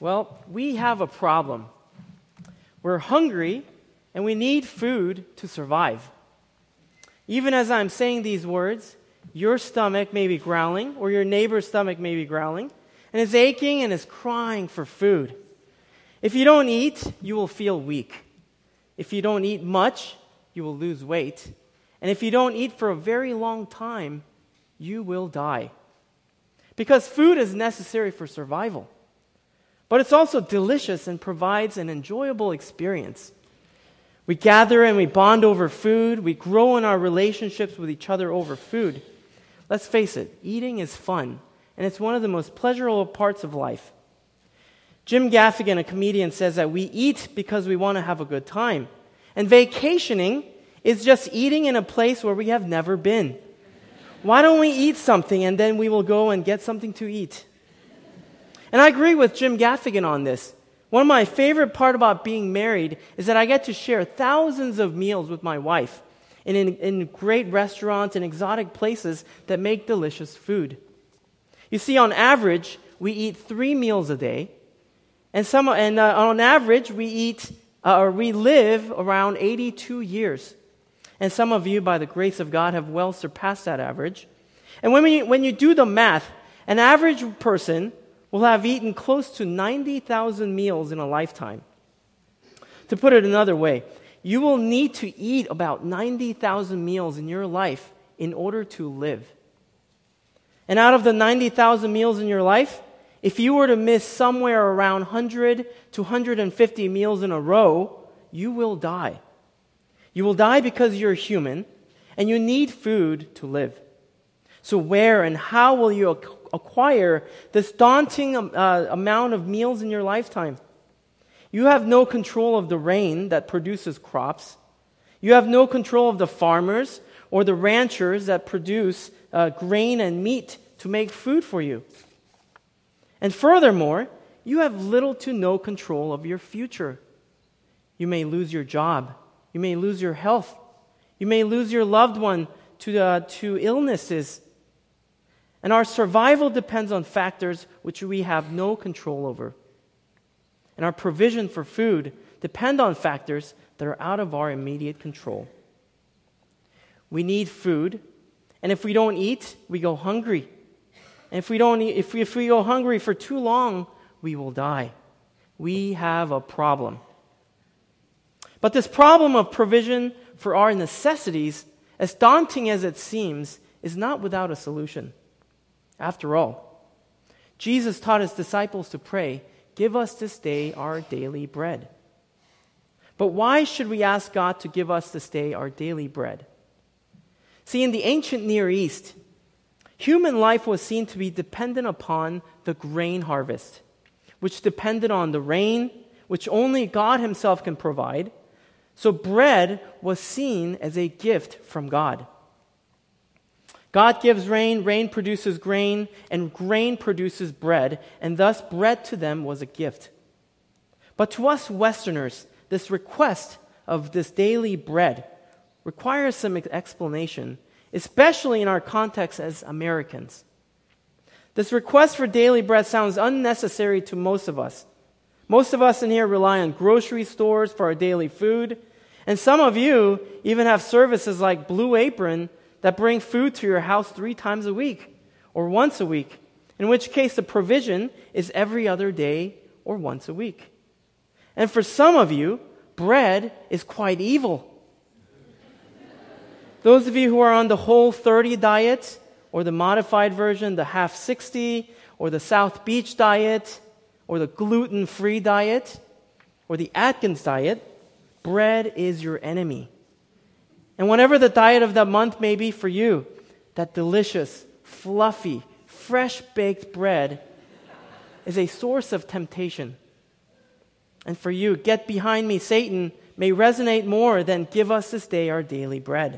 Well, we have a problem. We're hungry and we need food to survive. Even as I'm saying these words, your stomach may be growling or your neighbor's stomach may be growling and is aching and is crying for food. If you don't eat, you will feel weak. If you don't eat much, you will lose weight. And if you don't eat for a very long time, you will die. Because food is necessary for survival. But it's also delicious and provides an enjoyable experience. We gather and we bond over food. We grow in our relationships with each other over food. Let's face it, eating is fun, and it's one of the most pleasurable parts of life. Jim Gaffigan, a comedian, says that we eat because we want to have a good time. And vacationing is just eating in a place where we have never been. Why don't we eat something and then we will go and get something to eat? And I agree with Jim Gaffigan on this. One of my favorite part about being married is that I get to share thousands of meals with my wife in great restaurants and exotic places that make delicious food. You see, on average, we eat 3 meals a day. And on average, we live around 82 years. And some of you, by the grace of God, have well surpassed that average. And when you do the math, an average person will have eaten close to 90,000 meals in a lifetime. To put it another way, you will need to eat about 90,000 meals in your life in order to live. And out of the 90,000 meals in your life, if you were to miss somewhere around 100 to 150 meals in a row, you will die. You will die because you're human, and you need food to live. So where and how will you acquire this daunting amount of meals in your lifetime? You have no control of the rain that produces crops. You have no control of the farmers or the ranchers that produce grain and meat to make food for you. And furthermore, you have little to no control of your future. You may lose your job. You may lose your health. You may lose your loved one to illnesses. And our survival depends on factors which we have no control over. And our provision for food depend on factors that are out of our immediate control. We need food, and if we don't eat, we go hungry. And if we go hungry for too long, we will die. We have a problem. But this problem of provision for our necessities, as daunting as it seems, is not without a solution. After all, Jesus taught his disciples to pray, "Give us this day our daily bread." But why should we ask God to give us this day our daily bread? See, in the ancient Near East, human life was seen to be dependent upon the grain harvest, which depended on the rain, which only God himself can provide. So bread was seen as a gift from God. God gives rain, rain produces grain, and grain produces bread, and thus bread to them was a gift. But to us Westerners, this request of this daily bread requires some explanation, especially in our context as Americans. This request for daily bread sounds unnecessary to most of us. Most of us in here rely on grocery stores for our daily food, and some of you even have services like Blue Apron that bring food to your house 3 times a week or once a week, in which case the provision is every other day or once a week. And for some of you, bread is quite evil. Those of you who are on the Whole30 diet, or the modified version, the Half 60, or the South Beach diet, or the gluten-free diet, or the Atkins diet, bread is your enemy. And whatever the diet of that month may be for you, that delicious, fluffy, fresh-baked bread is a source of temptation. And for you, "Get behind me, Satan," may resonate more than "Give us this day our daily bread."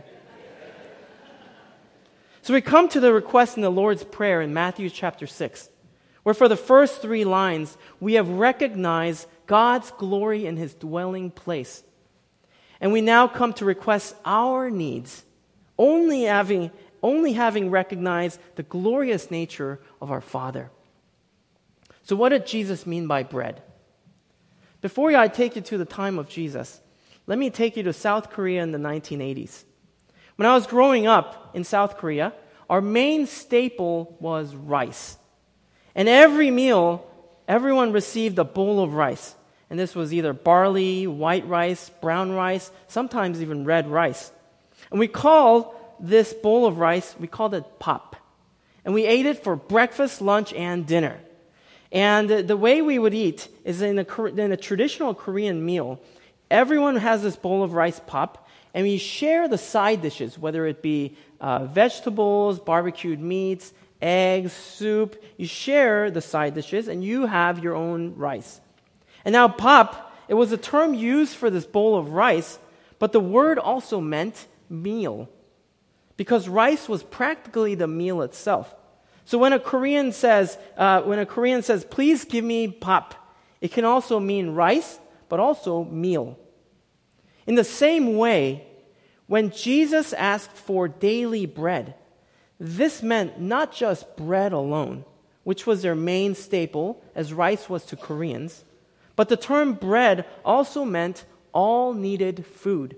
So we come to the request in the Lord's Prayer in Matthew chapter 6, where for the first 3 lines, we have recognized God's glory in his dwelling place. And we now come to request our needs, only having recognized the glorious nature of our Father. So what did Jesus mean by bread? Before I take you to the time of Jesus, let me take you to South Korea in the 1980s. When I was growing up in South Korea, our main staple was rice. And every meal, everyone received a bowl of rice. And this was either barley, white rice, brown rice, sometimes even red rice. And we called this bowl of rice, we called it pap. And we ate it for breakfast, lunch, and dinner. And the way we would eat is in a traditional Korean meal, everyone has this bowl of rice pap, and we share the side dishes, whether it be vegetables, barbecued meats, eggs, soup. You share the side dishes, and you have your own rice. And now pap, it was a term used for this bowl of rice, but the word also meant meal, because rice was practically the meal itself. So when a Korean says, please give me pap, it can also mean rice, but also meal. In the same way, when Jesus asked for daily bread, this meant not just bread alone, which was their main staple, as rice was to Koreans, but the term bread also meant all needed food.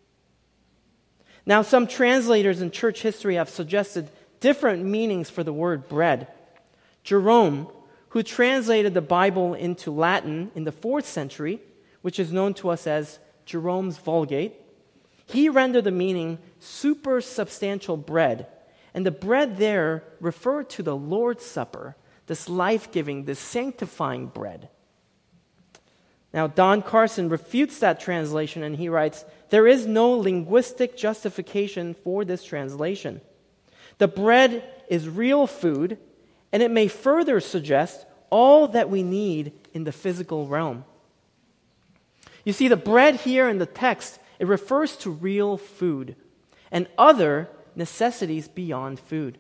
Now, some translators in church history have suggested different meanings for the word bread. Jerome, who translated the Bible into Latin in the 4th century, which is known to us as Jerome's Vulgate, he rendered the meaning supersubstantial bread. And the bread there referred to the Lord's Supper, this life-giving, this sanctifying bread. Now, Don Carson refutes that translation, and he writes, there is no linguistic justification for this translation. The bread is real food, and it may further suggest all that we need in the physical realm. You see, the bread here in the text, it refers to real food and other necessities beyond food.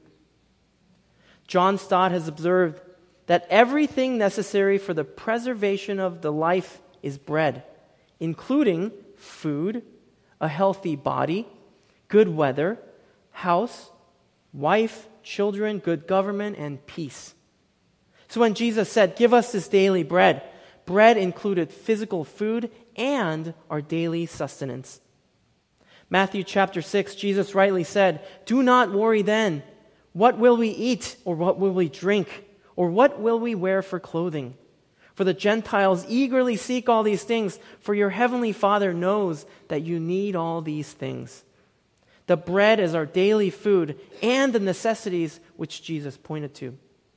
John Stott has observed that everything necessary for the preservation of the life is bread, including food, a healthy body, good weather, house, wife, children, good government, and peace. So when Jesus said, give us this daily bread, bread included physical food and our daily sustenance. Matthew chapter 6, Jesus rightly said, do not worry then, what will we eat, or what will we drink, or what will we wear for clothing? For the Gentiles eagerly seek all these things, for your heavenly Father knows that you need all these things. The bread is our daily food and the necessities which Jesus pointed to.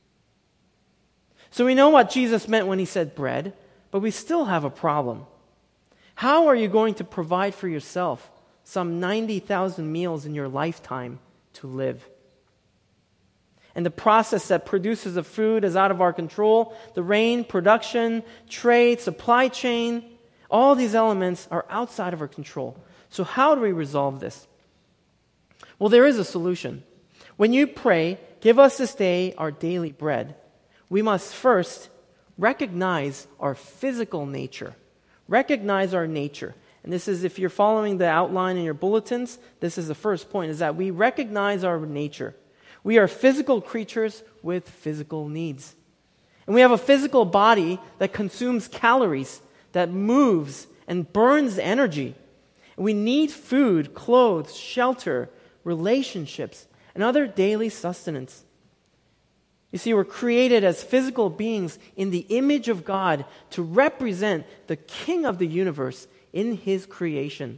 So we know what Jesus meant when he said bread, but we still have a problem. How are you going to provide for yourself some 90,000 meals in your lifetime to live? And the process that produces the food is out of our control. The rain, production, trade, supply chain, all these elements are outside of our control. So how do we resolve this? Well, there is a solution. When you pray, give us this day our daily bread, we must first recognize our physical nature. Recognize our nature. And this is, if you're following the outline in your bulletins, this is the first point, is that we recognize our nature. We are physical creatures with physical needs. And we have a physical body that consumes calories, that moves and burns energy. And we need food, clothes, shelter, relationships, and other daily sustenance. You see, we're created as physical beings in the image of God to represent the King of the universe in His creation.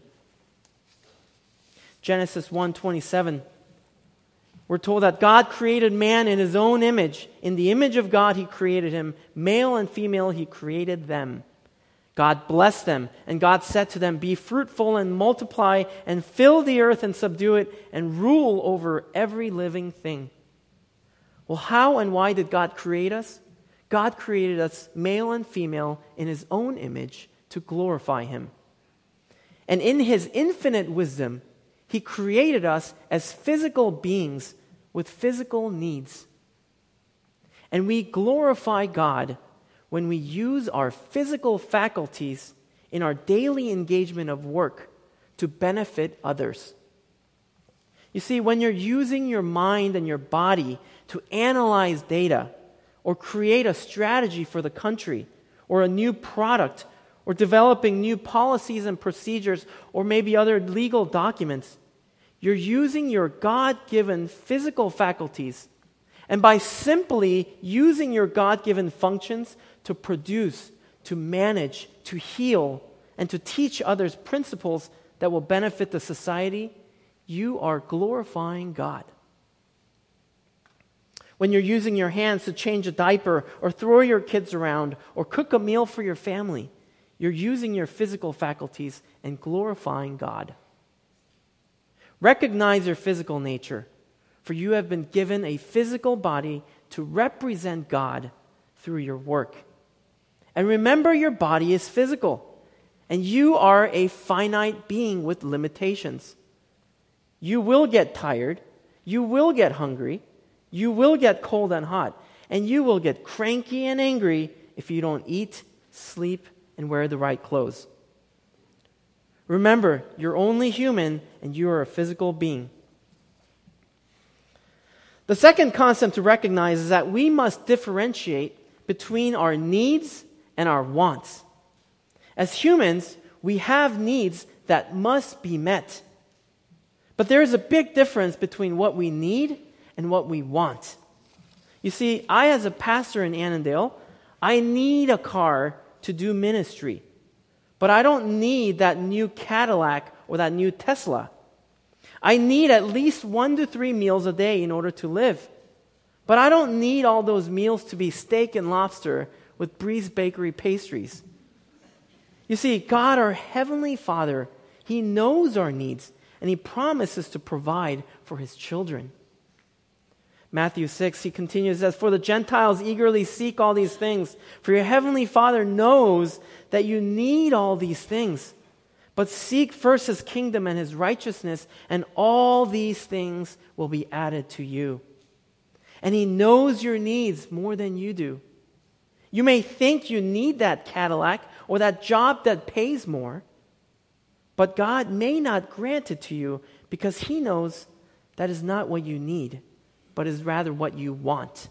Genesis 1:27, we're told that God created man in His own image. In the image of God, He created him. Male and female, He created them. God blessed them, and God said to them, be fruitful and multiply and fill the earth and subdue it and rule over every living thing. Well, how and why did God create us? God created us male and female in His own image to glorify Him. And in His infinite wisdom, He created us as physical beings with physical needs. And we glorify God when we use our physical faculties in our daily engagement of work to benefit others. You see, when you're using your mind and your body to analyze data, or create a strategy for the country, or a new product, or developing new policies and procedures, or maybe other legal documents. You're using your God-given physical faculties, and by simply using your God-given functions to produce, to manage, to heal, and to teach others principles that will benefit the society, you are glorifying God. When you're using your hands to change a diaper or throw your kids around or cook a meal for your family, you're using your physical faculties and glorifying God. Recognize your physical nature, for you have been given a physical body to represent God through your work. And remember, your body is physical, and you are a finite being with limitations. You will get tired, you will get hungry, you will get cold and hot, and you will get cranky and angry if you don't eat, sleep, and wear the right clothes. Remember, you're only human and you are a physical being. The second concept to recognize is that we must differentiate between our needs and our wants. As humans, we have needs that must be met. But there is a big difference between what we need and what we want. You see, I, as a pastor in Annandale, I need a car to do ministry. But I don't need that new Cadillac or that new Tesla. I need at least 1 to 3 meals a day in order to live. But I don't need all those meals to be steak and lobster with Breeze Bakery pastries. You see, God, our Heavenly Father, He knows our needs, and He promises to provide for His children. Matthew 6, He continues, says, "For the Gentiles eagerly seek all these things, for your Heavenly Father knows that you need all these things. But seek first His kingdom and His righteousness, and all these things will be added to you." And He knows your needs more than you do. You may think you need that Cadillac or that job that pays more, but God may not grant it to you because He knows that is not what you need, but is rather what you want.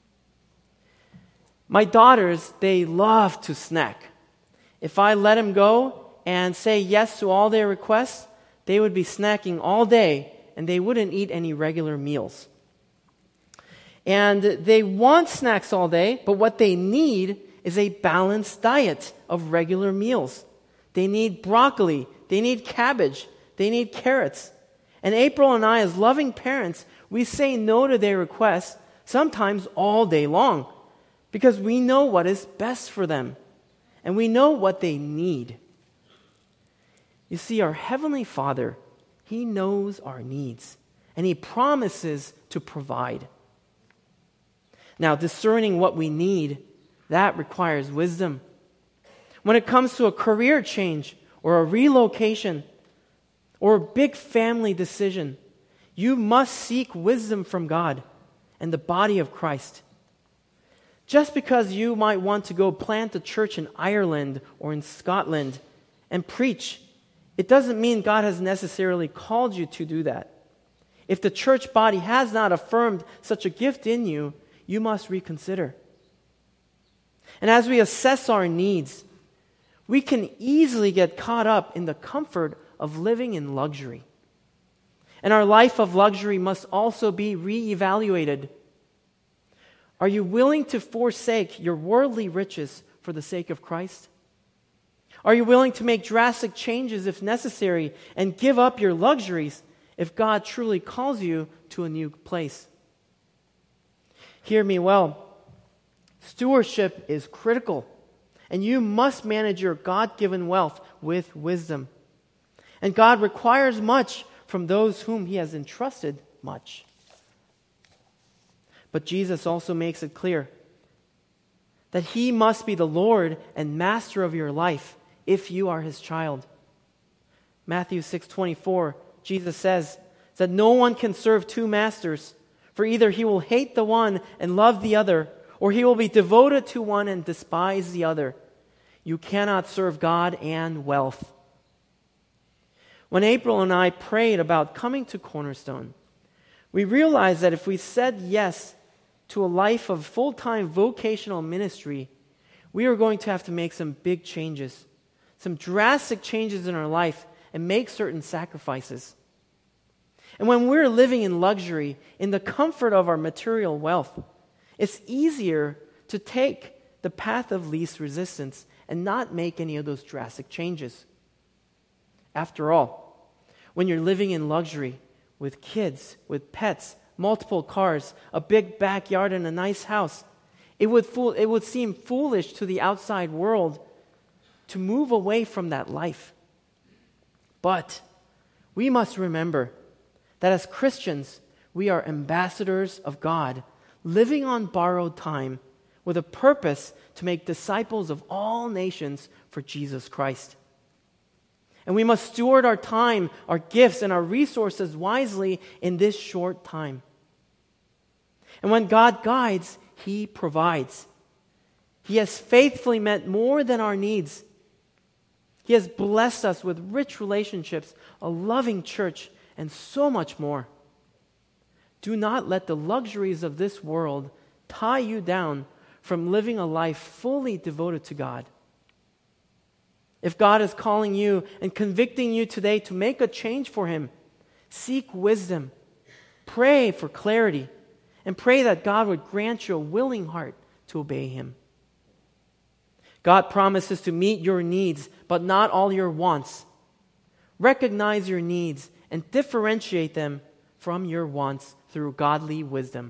My daughters, they love to snack. If I let them go and say yes to all their requests, they would be snacking all day and they wouldn't eat any regular meals. And they want snacks all day, but what they need is a balanced diet of regular meals. They need broccoli, they need cabbage, they need carrots. And April and I, as loving parents, we say no to their requests, sometimes all day long, because we know what is best for them, and we know what they need. You see, our Heavenly Father, He knows our needs, and He promises to provide. Now, discerning what we need, that requires wisdom. When it comes to a career change or a relocation or a big family decision, you must seek wisdom from God and the body of Christ. Just because you might want to go plant a church in Ireland or in Scotland and preach, it doesn't mean God has necessarily called you to do that. If the church body has not affirmed such a gift in you, you must reconsider. And as we assess our needs, we can easily get caught up in the comfort of living in luxury. And our life of luxury must also be reevaluated. Are you willing to forsake your worldly riches for the sake of Christ? Are you willing to make drastic changes if necessary and give up your luxuries if God truly calls you to a new place? Hear me well. Stewardship is critical, and you must manage your God-given wealth with wisdom. And God requires much from those whom He has entrusted much. But Jesus also makes it clear that He must be the Lord and Master of your life if you are His child. Matthew 6:24, Jesus says that no one can serve two masters, for either he will hate the one and love the other, or he will be devoted to one and despise the other. You cannot serve God and wealth. When April and I prayed about coming to Cornerstone, we realized that if we said yes to a life of full-time vocational ministry, we are going to have to make some big changes, some drastic changes in our life, and make certain sacrifices. And when we're living in luxury, in the comfort of our material wealth, it's easier to take the path of least resistance and not make any of those drastic changes. After all, when you're living in luxury with kids, with pets, multiple cars, a big backyard, and a nice house, it would seem foolish to the outside world to move away from that life. But we must remember that as Christians, we are ambassadors of God, living on borrowed time with a purpose to make disciples of all nations for Jesus Christ. And we must steward our time, our gifts, and our resources wisely in this short time. And when God guides, He provides. He has faithfully met more than our needs. He has blessed us with rich relationships, a loving church, and so much more. Do not let the luxuries of this world tie you down from living a life fully devoted to God. If God is calling you and convicting you today to make a change for Him, seek wisdom, pray for clarity, and pray that God would grant you a willing heart to obey Him. God promises to meet your needs, but not all your wants. Recognize your needs and differentiate them from your wants through godly wisdom.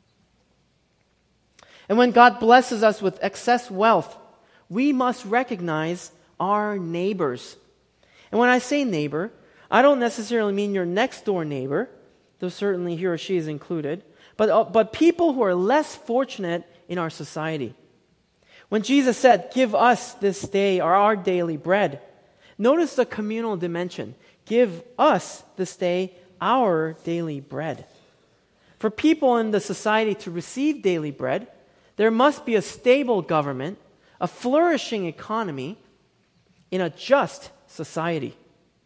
And when God blesses us with excess wealth, we must recognize our neighbors. And when I say neighbor, I don't necessarily mean your next door neighbor, though certainly he or she is included, but people who are less fortunate in our society. When Jesus said, "Give us this day our daily bread," notice the communal dimension. Give us this day our daily bread. For people in the society to receive daily bread, there must be a stable government, a flourishing economy, in a just society.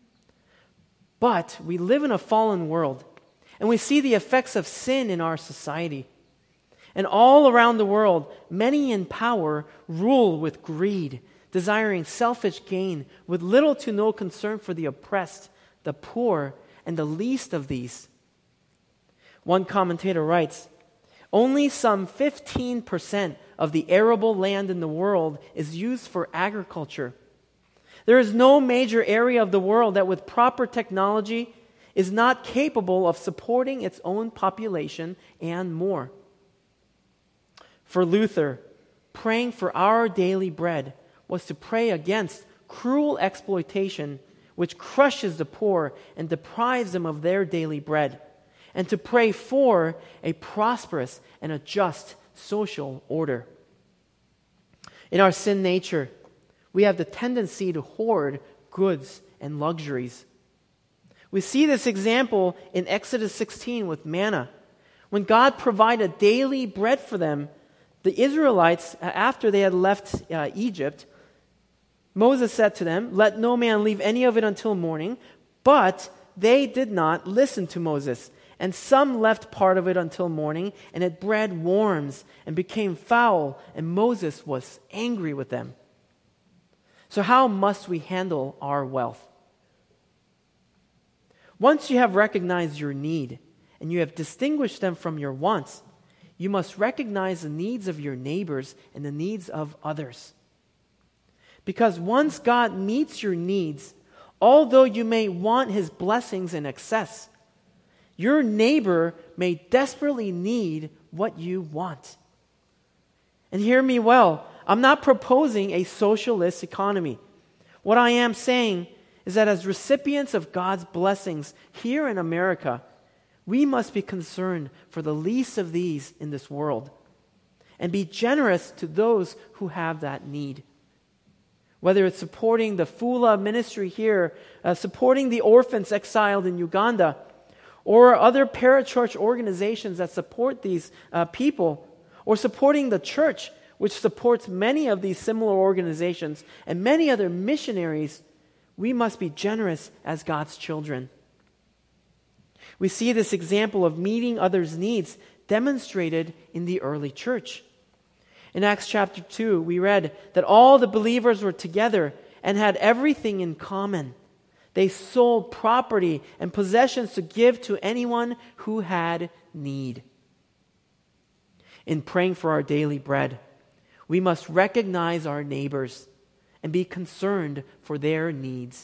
But we live in a fallen world, and we see the effects of sin in our society. And all around the world, many in power rule with greed, desiring selfish gain, with little to no concern for the oppressed, the poor, and the least of these. One commentator writes, "Only some 15% of the arable land in the world is used for agriculture. There is no major area of the world that with proper technology is not capable of supporting its own population and more." For Luther, praying for our daily bread was to pray against cruel exploitation which crushes the poor and deprives them of their daily bread, and to pray for a prosperous and a just social order. In our sin nature, we have the tendency to hoard goods and luxuries. We see this example in Exodus 16 with manna. When God provided daily bread for them, the Israelites, after they had left Egypt, Moses said to them, "Let no man leave any of it until morning." But they did not listen to Moses. And some left part of it until morning, and it bred worms and became foul, and Moses was angry with them. So how must we handle our wealth? Once you have recognized your need, and you have distinguished them from your wants, you must recognize the needs of your neighbors and the needs of others. Because once God meets your needs, although you may want His blessings in excess, your neighbor may desperately need what you want. And hear me well, I'm not proposing a socialist economy. What I am saying is that as recipients of God's blessings here in America, we must be concerned for the least of these in this world and be generous to those who have that need. Whether it's supporting the Fula ministry here, supporting the orphans exiled in Uganda, or other parachurch organizations that support these people, or supporting the church, which supports many of these similar organizations and many other missionaries, we must be generous as God's children. We see this example of meeting others' needs demonstrated in the early church. In Acts chapter 2, we read that all the believers were together and had everything in common. They sold property and possessions to give to anyone who had need. In praying for our daily bread, we must recognize our neighbors and be concerned for their needs.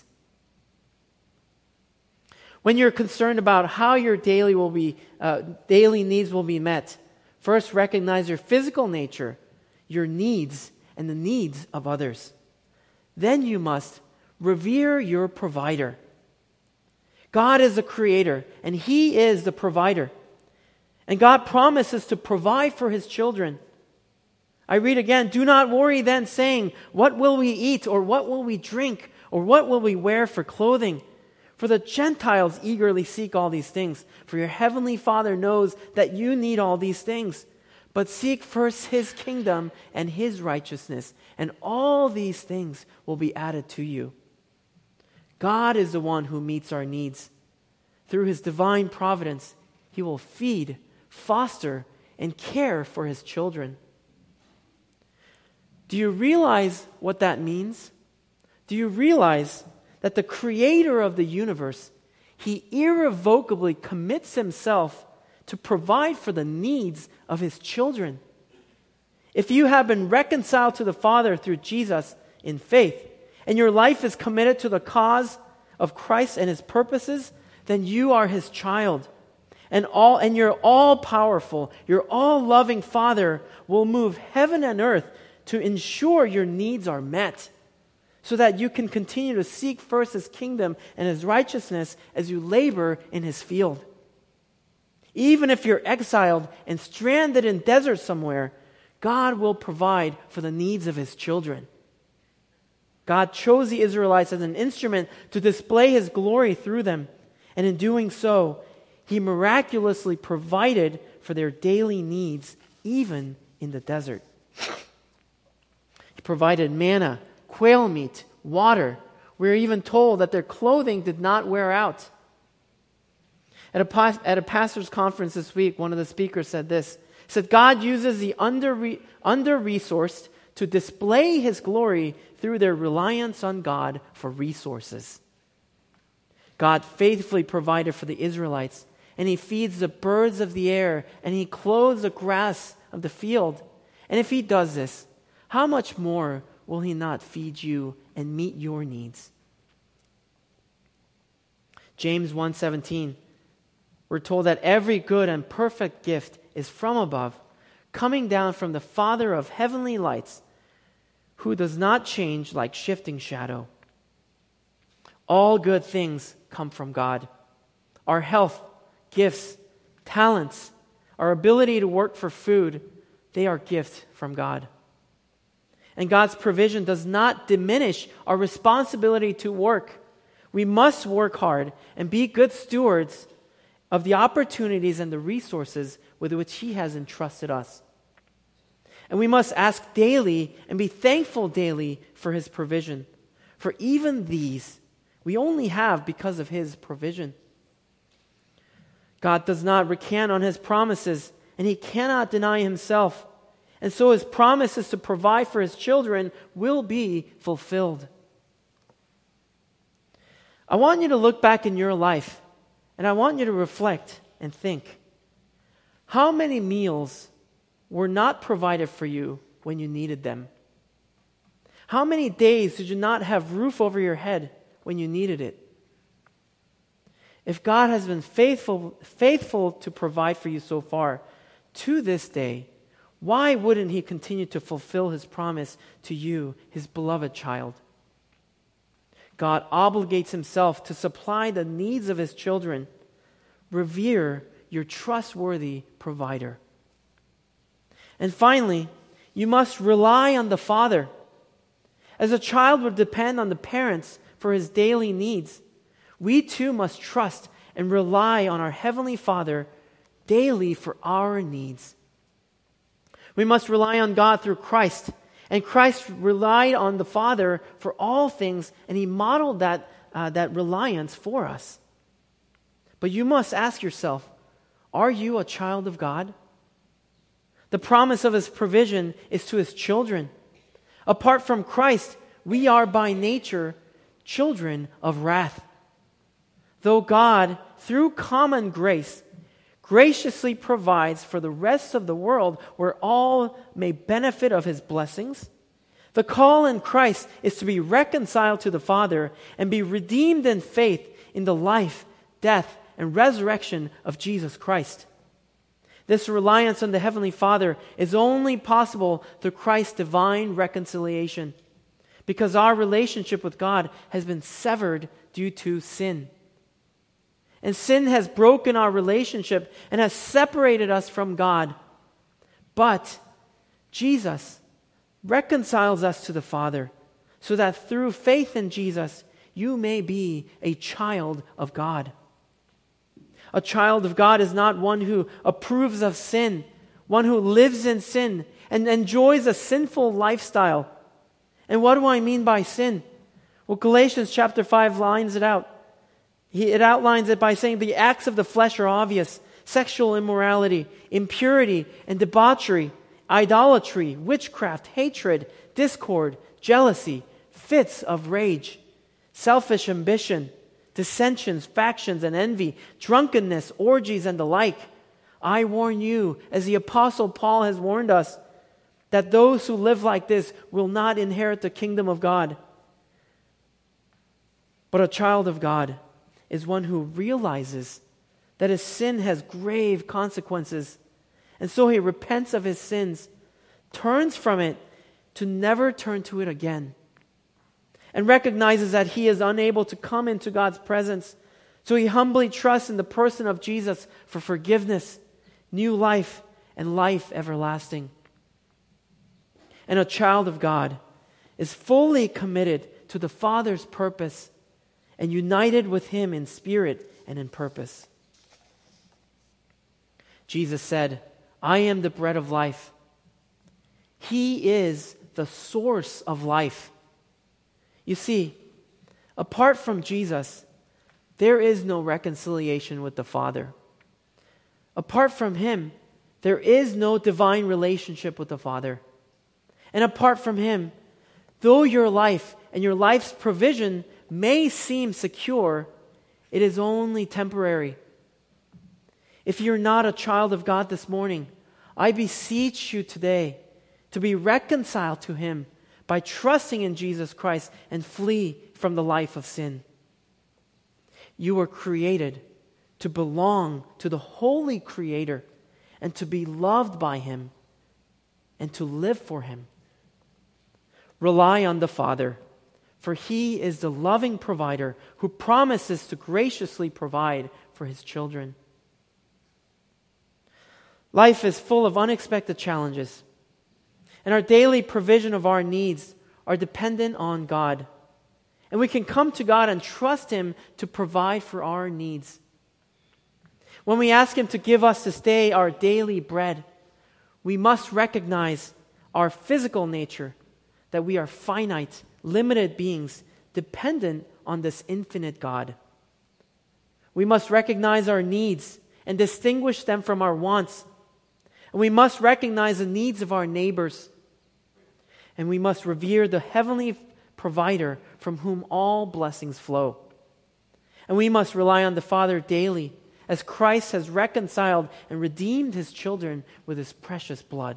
When you're concerned about how your daily needs will be met, first recognize your physical nature, your needs, and the needs of others. Then you must revere your provider. God is the creator, and He is the provider. And God promises to provide for His children. I read again, "Do not worry then, saying, 'What will we eat?' or 'What will we drink?' or 'What will we wear for clothing?' For the Gentiles eagerly seek all these things. For your heavenly Father knows that you need all these things. But seek first His kingdom and His righteousness, and all these things will be added to you." God is the one who meets our needs. Through His divine providence, He will feed, foster, and care for His children. Do you realize what that means? Do you realize that the creator of the universe, He irrevocably commits Himself to provide for the needs of His children? If you have been reconciled to the Father through Jesus in faith, and your life is committed to the cause of Christ and His purposes, then you are His child. And your all-powerful, your all-loving Father will move heaven and earth to ensure your needs are met, so that you can continue to seek first His kingdom and His righteousness as you labor in His field. Even if you're exiled and stranded in desert somewhere, God will provide for the needs of His children. God chose the Israelites as an instrument to display His glory through them, and in doing so, He miraculously provided for their daily needs, even in the desert. He provided manna, quail meat, water. We're even told that their clothing did not wear out. At a pastor's conference this week, one of the speakers said this. He said, "God uses the under-resourced to display His glory through their reliance on God for resources." God faithfully provided for the Israelites, and He feeds the birds of the air, and He clothes the grass of the field. And if He does this, how much more will He not feed you and meet your needs? James 1:17, we're told that every good and perfect gift is from above, coming down from the Father of heavenly lights, who does not change like shifting shadow. All good things come from God. Our health, gifts, talents, our ability to work for food, they are gifts from God. And God's provision does not diminish our responsibility to work. We must work hard and be good stewards of the opportunities and the resources with which He has entrusted us. And we must ask daily and be thankful daily for His provision. For even these we only have because of His provision. God does not recant on His promises, and He cannot deny Himself. And so His promises to provide for His children will be fulfilled. I want you to look back in your life, and I want you to reflect and think. How many meals were not provided for you when you needed them? How many days did you not have roof over your head when you needed it? If God has been faithful to provide for you so far, to this day, why wouldn't He continue to fulfill His promise to you, His beloved child? God obligates Himself to supply the needs of His children. Revere your trustworthy provider. And finally, you must rely on the Father. As a child would depend on the parents for his daily needs, we too must trust and rely on our Heavenly Father daily for our needs. We must rely on God through Christ, and Christ relied on the Father for all things, and He modeled that reliance for us. But you must ask yourself, are you a child of God? The promise of His provision is to His children. Apart from Christ, we are by nature children of wrath. Though God, through common grace, graciously provides for the rest of the world where all may benefit of His blessings, the call in Christ is to be reconciled to the Father and be redeemed in faith in the life, death, and resurrection of Jesus Christ. This reliance on the Heavenly Father is only possible through Christ's divine reconciliation, because our relationship with God has been severed due to sin. And sin has broken our relationship and has separated us from God. But Jesus reconciles us to the Father, so that through faith in Jesus, you may be a child of God. A child of God is not one who approves of sin, one who lives in sin and enjoys a sinful lifestyle. And what do I mean by sin? Well, Galatians chapter 5 lines it out. It outlines it by saying the acts of the flesh are obvious: sexual immorality, impurity and debauchery, idolatry, witchcraft, hatred, discord, jealousy, fits of rage, selfish ambition, dissensions, factions, and envy, drunkenness, orgies, and the like. I warn you, as the Apostle Paul has warned us, that those who live like this will not inherit the kingdom of God. But a child of God is one who realizes that his sin has grave consequences, and so he repents of his sins, turns from it to never turn to it again, and recognizes that he is unable to come into God's presence. So he humbly trusts in the person of Jesus for forgiveness, new life, and life everlasting. And a child of God is fully committed to the Father's purpose and united with Him in spirit and in purpose. Jesus said, I am the bread of life. He is the source of life. You see, apart from Jesus, there is no reconciliation with the Father. Apart from Him, there is no divine relationship with the Father. And apart from Him, though your life and your life's provision may seem secure, it is only temporary. If you're not a child of God this morning, I beseech you today to be reconciled to Him by trusting in Jesus Christ and flee from the life of sin. You were created to belong to the holy Creator and to be loved by Him and to live for Him. Rely on the Father, for He is the loving provider who promises to graciously provide for His children. Life is full of unexpected challenges, and our daily provision of our needs are dependent on God. And we can come to God and trust Him to provide for our needs. When we ask Him to give us this day our daily bread, we must recognize our physical nature, that we are finite, limited beings dependent on this infinite God. We must recognize our needs and distinguish them from our wants. And we must recognize the needs of our neighbors. And we must revere the heavenly provider from whom all blessings flow. And we must rely on the Father daily, as Christ has reconciled and redeemed His children with His precious blood.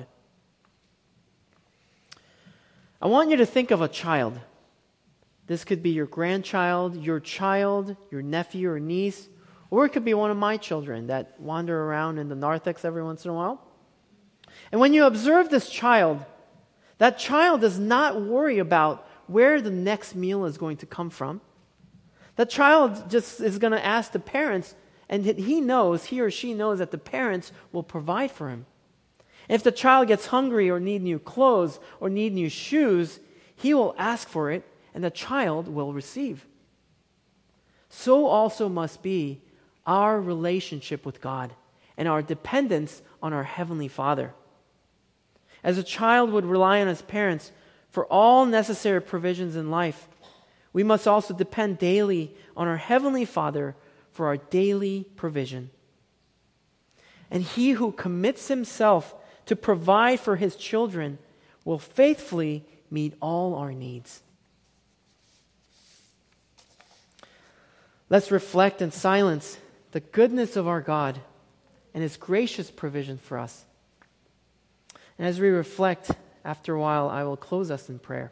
I want you to think of a child. This could be your grandchild, your nephew or niece, or it could be one of my children that wander around in the narthex every once in a while. And when you observe this child, that child does not worry about where the next meal is going to come from. That child just is going to ask the parents, and he or she knows that the parents will provide for him. If the child gets hungry or need new clothes or need new shoes, he will ask for it, and the child will receive. So also must be our relationship with God and our dependence on our Heavenly Father. As a child would rely on his parents for all necessary provisions in life, we must also depend daily on our Heavenly Father for our daily provision. And he who commits himself to provide for his children will faithfully meet all our needs. Let's reflect in silence the goodness of our God and his gracious provision for us. And as we reflect, after a while, I will close us in prayer.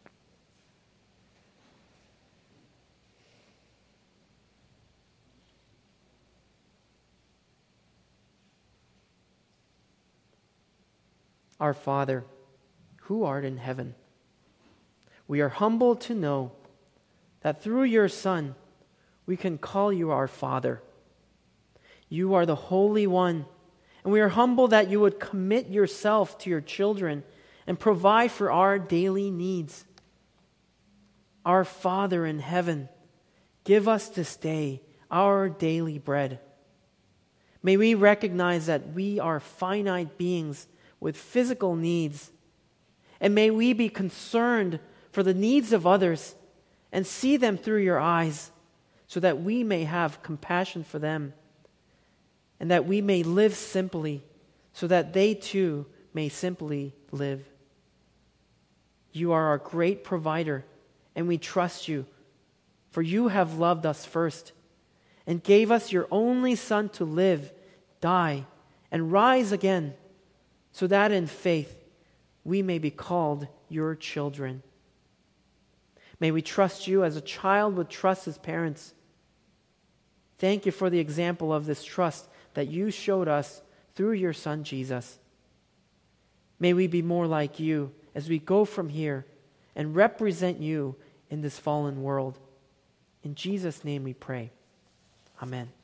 Our Father, who art in heaven, we are humbled to know that through your Son, we can call you our Father. You are the Holy One, and we are humbled that you would commit yourself to your children and provide for our daily needs. Our Father in heaven, give us this day our daily bread. May we recognize that we are finite beings with physical needs, and may we be concerned for the needs of others and see them through your eyes, so that we may have compassion for them, and that we may live simply, so that they too may simply live. You are our great provider, and we trust you, for you have loved us first, and gave us your only Son to live, die, and rise again, so that in faith we may be called your children. May we trust you as a child would trust his parents. Thank you for the example of this trust that you showed us through your Son, Jesus. May we be more like you as we go from here and represent you in this fallen world. In Jesus' name we pray. Amen.